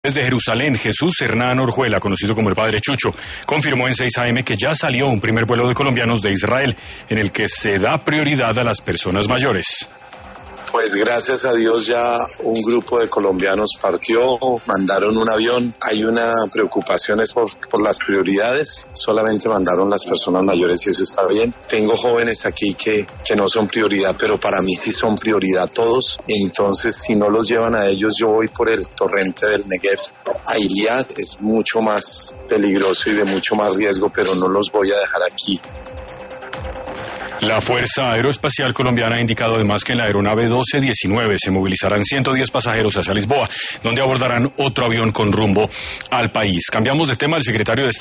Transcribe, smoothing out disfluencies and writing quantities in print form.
Desde Jerusalén, Jesús Hernán Orjuela, conocido como el Padre Chucho, confirmó en 6 AM que ya salió un primer vuelo de colombianos de Israel, en el que se da prioridad a las personas mayores. Pues gracias a Dios ya un grupo de colombianos partió, mandaron un avión. Hay una preocupación por las prioridades, solamente mandaron las personas mayores y eso está bien. Tengo jóvenes aquí que no son prioridad, pero para mí sí son prioridad todos. Entonces si no los llevan a ellos, yo voy por el torrente del Negev. A Iliad es mucho más peligroso y de mucho más riesgo, pero no los voy a dejar aquí. La Fuerza Aeroespacial Colombiana ha indicado además que en la aeronave 1219 se movilizarán 110 pasajeros hacia Lisboa, donde abordarán otro avión con rumbo al país. Cambiamos de tema. El secretario de